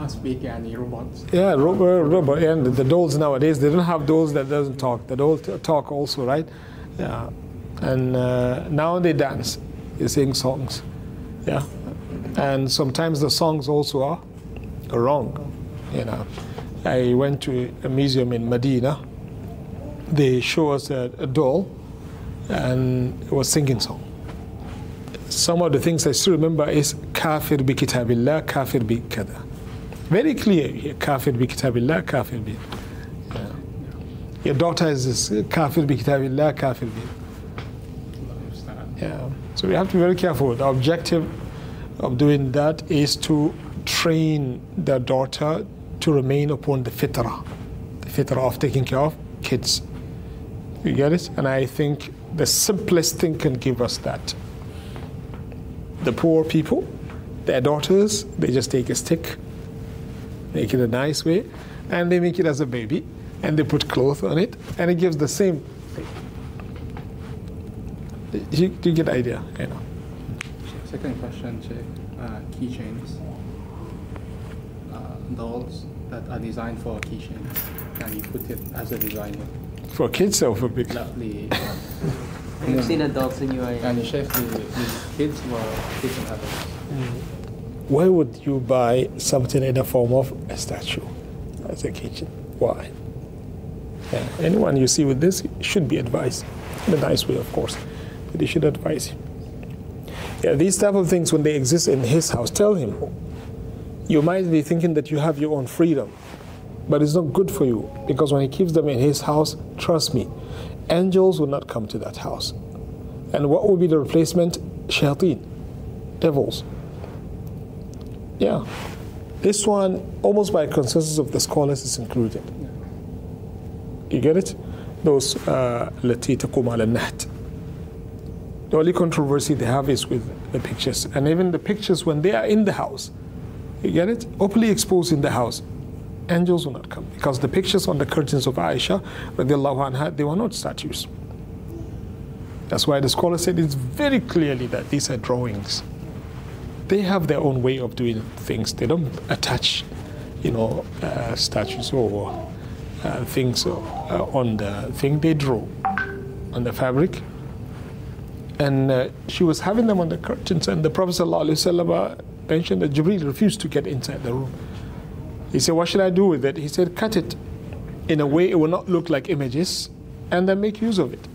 can't speak, yani robots. Yeah, robot. And the dolls nowadays, they don't have dolls that doesn't talk. The dolls talk also, right? Yeah. And now they dance. They sing songs. Yeah. And sometimes the songs also are wrong. You know, I went to a museum in Medina. They show us a doll, and it was singing song. Some of the things I still remember is kafir bi kitabillah, kafir bi kada. Very clear here, kafir bi kitabillah, kafir bi. Yeah. Your daughter is this, kafir bi kitabillah, kafir bi. Yeah. So we have to be very careful. The objective of doing that is to train the daughter to remain upon the fitrah of taking care of kids. You get it? And I think the simplest thing can give us that. The poor people, their daughters, they just take a stick, make it a nice way, and they make it as a baby, and they put clothes on it, and it gives the same thing. You get the idea, you know. Second question, keychains. Dolls that are designed for keychains. Can you put it as a designer? For kids or for big? You've seen adults in UAE. And you chef the kids or kids and adults? Why would you buy something in the form of a statue as a kitchen? Why? Yeah. Anyone you see with this should be advised. In a nice way, of course. But you should advise him. Yeah, these type of things, when they exist in his house, tell him. You might be thinking that you have your own freedom, but it's not good for you, because when he keeps them in his house, trust me, angels will not come to that house. And what will be the replacement? Shayateen, devils. Yeah. This one, almost by consensus of the scholars, is included. You get it? Those التي تقوم على النحت. The only controversy they have is with the pictures. And even the pictures, when they are in the house, you get it? Openly exposed in the house, angels will not come. Because the pictures on the curtains of Aisha, radiallahu anha, they were not statues. That's why the scholar said it's very clearly that these are drawings. They have their own way of doing things. They don't attach, statues or things on the thing. They draw on the fabric. And she was having them on the curtains, and the Prophet ﷺ mentioned that Jibreel refused to get inside the room. He said, what should I do with it? He said, cut it in a way it will not look like images, and then make use of it.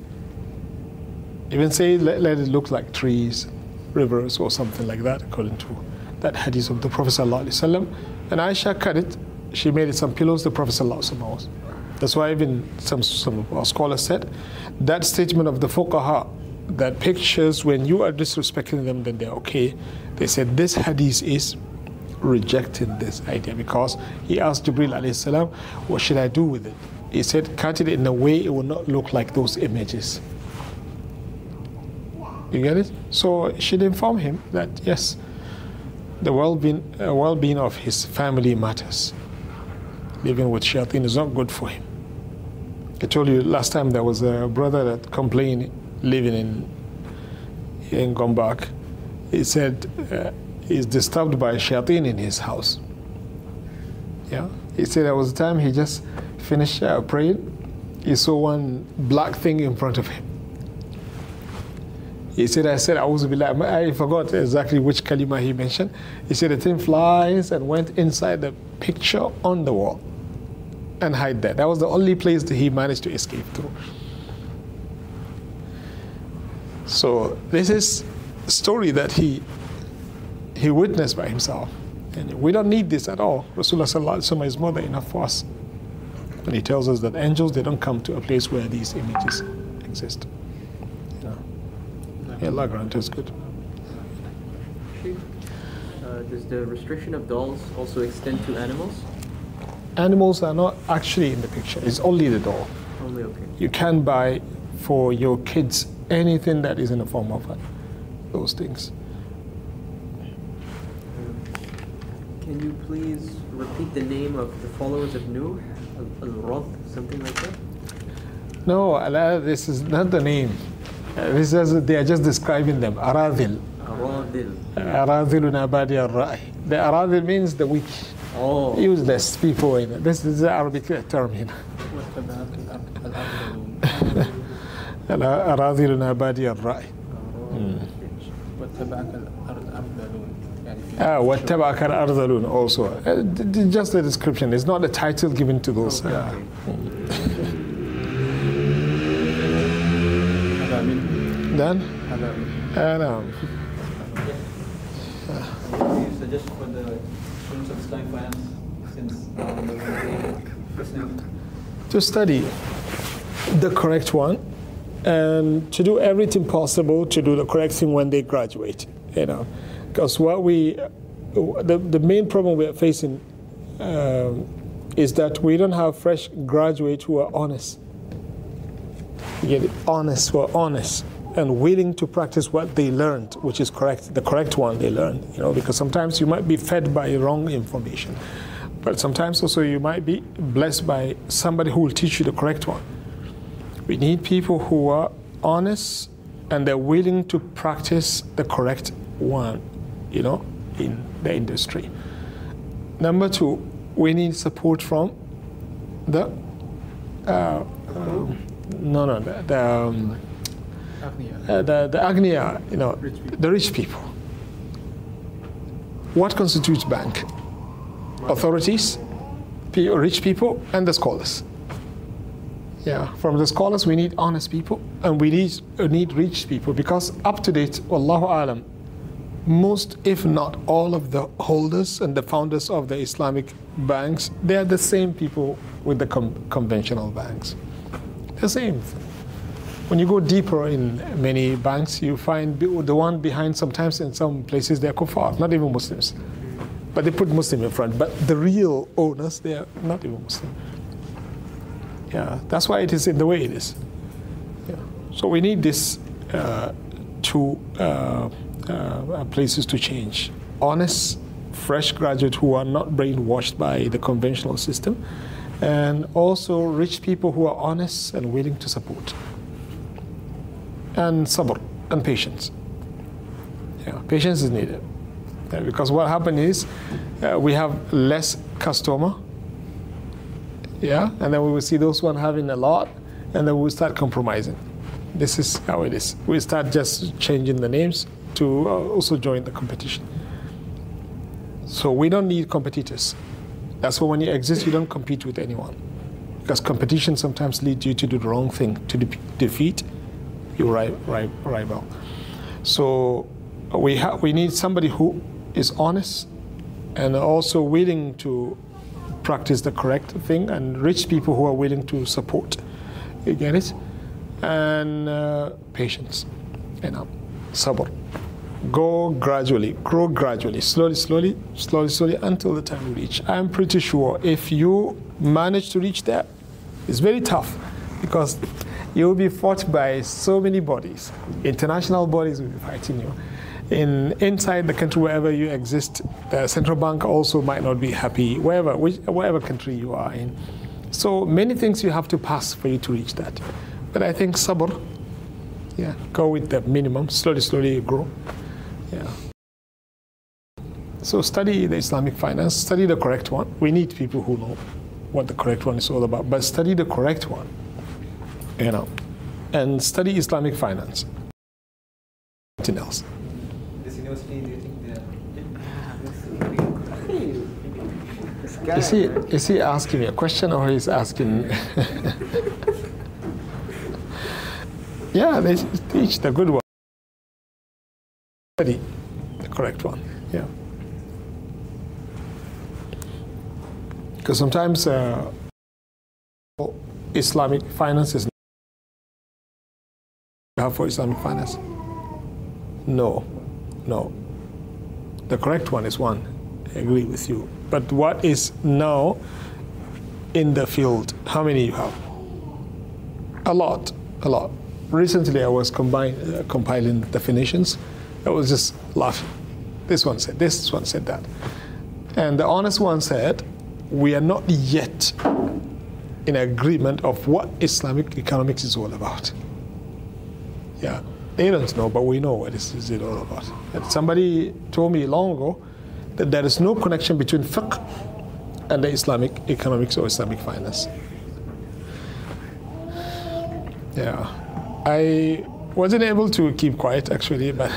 Even say, let it look like trees, rivers, or something like that, according to that hadith of the Prophet ﷺ. And Aisha cut it. She made it some pillows, the Prophet ﷺ. That's why even some of our scholars said, that statement of the fuqaha, that pictures, when you are disrespecting them, then they're okay. They said this hadith is rejecting this idea, because he asked Jibreel alayhi salam, what should I do with it? He said, cut it in a way it will not look like those images. You get it? So she'd inform him that yes, the well-being of his family matters. Living with shayateen is not good for him. I told you last time there was a brother that complained living in Gombak. He said he's disturbed by shayateen in his house. Yeah, he said there was a time he just finished praying. He saw one black thing in front of him. He said, I forgot exactly which kalima he mentioned. He said the thing flies and went inside the picture on the wall and hide there. That was the only place that he managed to escape through. So this is a story that he witnessed by himself. And we don't need this at all. Rasulullah sallallahu alaihi wasallam is more than enough for us. And he tells us that angels, they don't come to a place where these images exist. Yeah, Allah grant us good. Does the restriction of dolls also extend to animals? Animals are not actually in the picture. It's only the doll. Only, okay. You can buy for your kids anything that is in the form of those things. Can you please repeat the name of the followers of Nuh? Al-Radd, something like that? No, Allah, this is not the name. They are just describing them. Aradhil. Aradhil. Aradhiluna badi ar-ra'i. The Aradhil means the weak. Oh. Useless people. This is the Arabic term here. أراذلنا بادي الرأي. واتبعك الأرذلون also. Just the description. It's not the title given to those. Then? What do you suggest for the students of Islamic finance since to study the correct one and to do everything possible to do the correct thing when they graduate, because the main problem we are facing is that we don't have fresh graduates who are honest. Who are honest and willing to practice what they learned, which is correct, the correct one they learned, because sometimes you might be fed by wrong information, but sometimes also you might be blessed by somebody who will teach you the correct one. We need people who are honest and they're willing to practice the correct one, in the industry. Number two, we need support from the Agniya, the rich people. What constitutes bank? Authorities, rich people, and the scholars. Yeah, from the scholars we need honest people, and we need rich people, because up to date, Wallahu Alam, most, if not all of the holders and the founders of the Islamic banks, they are the same people with the conventional banks. The same. When you go deeper in many banks, you find the one behind, sometimes in some places they're kuffar, not even Muslims. But they put Muslim in front. But the real owners, they are not even Muslim. Yeah, that's why it is in the way it is. Yeah. So we need this two places to change. Honest, fresh graduates who are not brainwashed by the conventional system, and also rich people who are honest and willing to support. And sabr, and patience. Yeah, patience is needed. Yeah, because what happens is we have less customer, and then we will see those one having a lot, and then we'll start compromising. This is how it is. We start just changing the names to also join the competition. So we don't need competitors. That's why when you exist, you don't compete with anyone, because competition sometimes leads you to do the wrong thing, to defeat your rival. So we need somebody who is honest and also willing to practice the correct thing, and rich people who are willing to support. You get it? And patience, sabr. Grow gradually, slowly, until the time you reach. I'm pretty sure if you manage to reach that, it's very tough, because you will be fought by so many bodies. International bodies will be fighting you. Inside the country, wherever you exist, the central bank also might not be happy, wherever country you are in. So many things you have to pass for you to reach that. But I think sabr, go with the minimum, slowly you grow. Yeah. So study the Islamic finance, study the correct one. We need people who know what the correct one is all about, but study the correct one, and study Islamic finance. Nothing else. This university, do you think Is he asking me a question, or he's asking? Yeah, they teach the good one. Study the correct one. Yeah. Because sometimes Islamic finance is not for Islamic finance. No. The correct one is one. I agree with you. But what is now in the field? How many you have? A lot. Recently, I was compiling definitions. I was just laughing. This one said this, this one said that. And the honest one said, we are not yet in agreement of what Islamic economics is all about. Yeah, they don't know, but we know what this is all about. And somebody told me long ago that there is no connection between fiqh and the Islamic economics or Islamic finance. Yeah, I wasn't able to keep quiet actually, but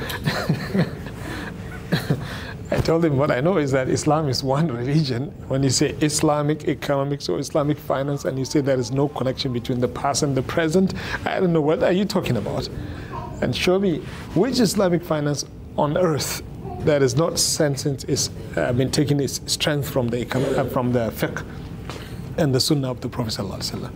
I told him what I know is that Islam is one religion. When you say Islamic economics or Islamic finance and you say there is no connection between the past and the present, I don't know, what are you talking about? And show me which Islamic finance on earth that is not sentence is taking its strength from the fiqh and the sunnah of the Prophet sallallahu alaihi wasallam.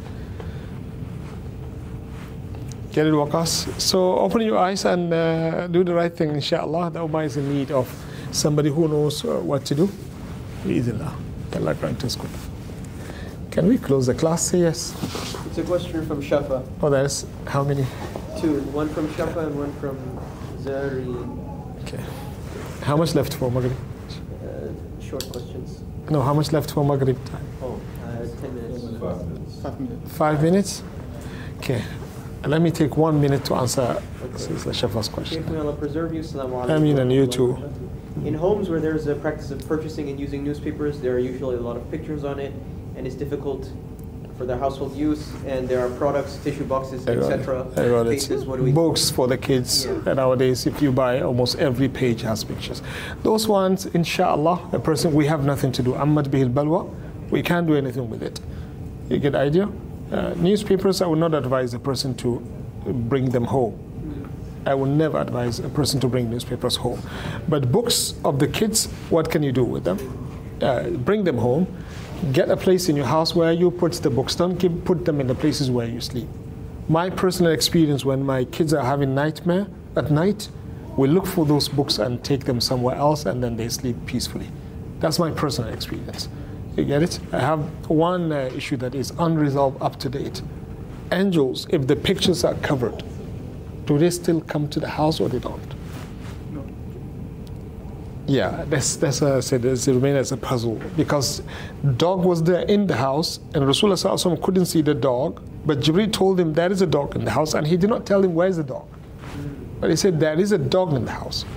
Get it, Waqas? So open your eyes and do the right thing, inshallah. The Ummah is in need of somebody who knows what to do. Bismillah. Allah grant us good. Can we close the class? Yes. It's a question from Shafa. Oh, there's how many? 2. One from Shafa and one from Zari. Okay. How much left for Maghrib? Short questions. No, how much left for Maghrib time? 10 minutes. 5 minutes. 5 minutes? Okay. Let me take 1 minute to answer Shafa's question. May Allah preserve you. Assalamu alaikum. Ameen, and you too. In homes where there's a practice of purchasing and using newspapers, there are usually a lot of pictures on it, and it's difficult for their household use, and there are products, tissue boxes, etc. Cases, what do we do? Books for the kids. Yeah. Nowadays, if you buy, almost every page has pictures. Those ones, inshallah, a person, we have nothing to do. Ammad bihil balwa, we can't do anything with it. You get the idea? Newspapers, I would not advise a person to bring them home. I will never advise a person to bring newspapers home. But books of the kids, what can you do with them? Bring them home. Get a place in your house where you put the books. Don't put them in the places where you sleep. My personal experience, when my kids are having nightmare at night, we look for those books and take them somewhere else, and then they sleep peacefully. That's my personal experience. You get it? I have one issue that is unresolved up to date. Angels, if the pictures are covered, do they still come to the house or they don't? No. Yeah, that's it remains as a puzzle, because dog was there in the house and Rasulullah Sallallahu Alaihi Wasallam couldn't see the dog, but Jibreel told him there is a dog in the house, and he did not tell him where's the dog. But he said there is a dog in the house.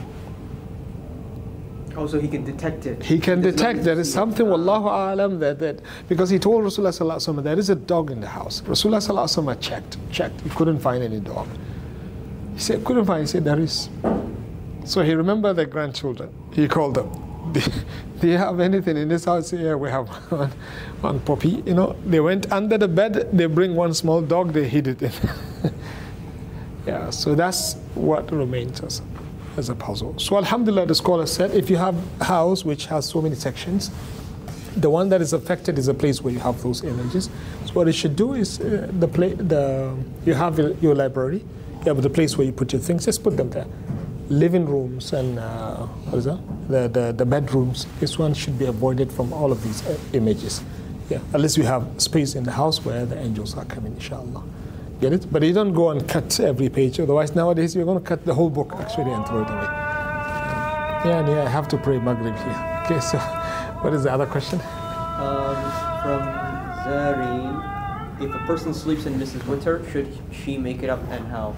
Oh, so he can detect it. He can does not detect need there to is see something, it. wallahu a'lam, that because he told Rasulullah Sallallahu Alaihi Wasallam there is a dog in the house. Rasulullah Sallallahu Alaihi Wasallam checked, he couldn't find any dog. He said, couldn't find, he said, there is. So he remembered the grandchildren. He called them. Do you have anything in this house? Yeah, we have one puppy. You know, they went under the bed, they bring one small dog, they hid it in. Yeah, so that's what remains as a puzzle. So alhamdulillah, the scholar said, if you have a house which has so many sections, the one that is affected is a place where you have those images. So what you should do is, you have your library, you have the place where you put your things, just put them there. Living rooms and what is that? The bedrooms. This one should be avoided from all of these images. Yeah, unless you have space in the house where the angels are coming, inshallah. Get it? But you don't go and cut every page. Otherwise, nowadays you're going to cut the whole book actually and throw it away. Yeah, I have to pray Maghrib here. Okay, so what is the other question? From Zareen, if a person sleeps and misses witr, should she make it up, and how?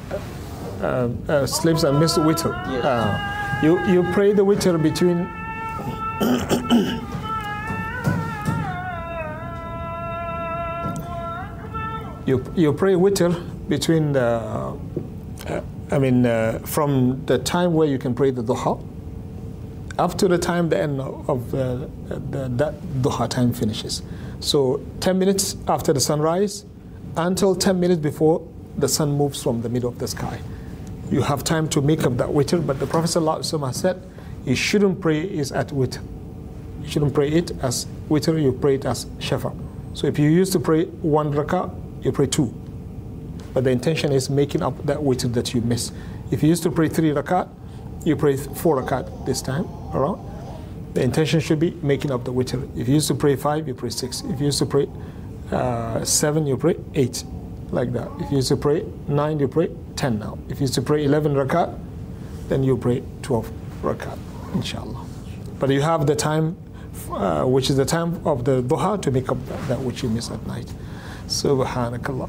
Sleeps and miss witr. Yes. You pray the witr between you pray witr between from the time where you can pray the duha up to the time the end of that duha time finishes. So 10 minutes after the sunrise until 10 minutes before the sun moves from the middle of the sky. You have time to make up that witr, but the Prophet ﷺ has said you shouldn't pray it at witr. You shouldn't pray it as witr, you pray it as shafa. So if you used to pray 1 rak'ah, you pray 2. But the intention is making up that witr that you miss. If you used to pray 3 rak'ah, you pray 4 rak'ah this time around. The intention should be making up the witr. If you used to pray 5, you pray 6. If you used to pray 7, you pray 8. Like that. If you used to pray 9, you pray 10 now. If you used to pray 11 rak'ah, then you pray 12 rak'ah, inshallah. But you have the time, which is the time of the duha, to make up that which you miss at night. Subhanakallah.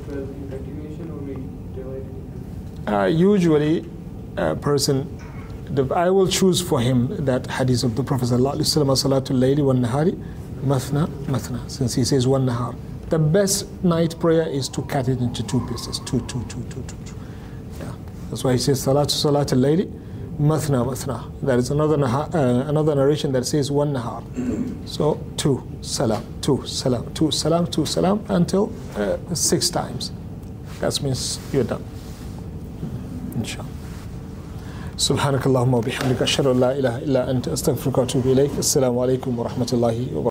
Usually, a person I will choose for him that hadith of the Prophet sallallahu alaihi wasallam, salatul layli wa nahari mathna mathna, since he says one nahar. The best night prayer is to cut it into two pieces, two. Yeah, that's why he says salatul layli mathna mathna. There is another narration that says one nahar. So two salam until 6 times. That means you're done. Inshallah. سبحانك اللهم وبحمدك أشهد أن لا إله إلا أنت أستغفرك وأتوب إليك. السلام عليكم ورحمة الله وبركاته.